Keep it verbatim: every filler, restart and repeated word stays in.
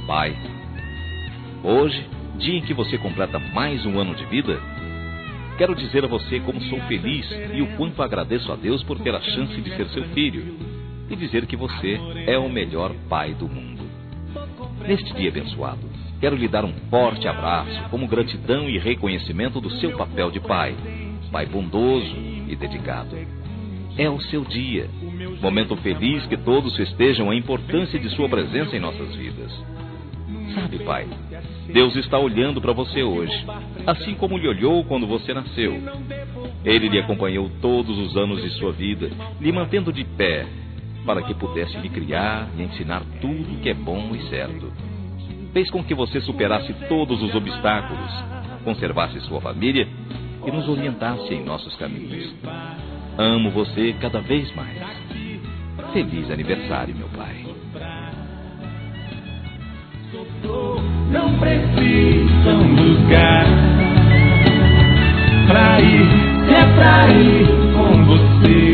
pai. Hoje, dia em que você completa mais um ano de vida, quero dizer a você como sou feliz e o quanto agradeço a Deus por ter a chance de ser seu filho e dizer que você é o melhor pai do mundo. Neste dia abençoado, quero lhe dar um forte abraço como gratidão e reconhecimento do seu papel de pai, pai bondoso e dedicado. É o seu dia, momento feliz que todos festejam a importância de sua presença em nossas vidas. Sabe, pai, Deus está olhando para você hoje, assim como lhe olhou quando você nasceu. Ele lhe acompanhou todos os anos de sua vida, lhe mantendo de pé, para que pudesse lhe criar e ensinar tudo que é bom e certo. Fez com que você superasse todos os obstáculos, conservasse sua família e nos orientasse em nossos caminhos. Amo você cada vez mais. Feliz aniversário, meu pai. Não precisam buscar pra ir, se é pra ir com você.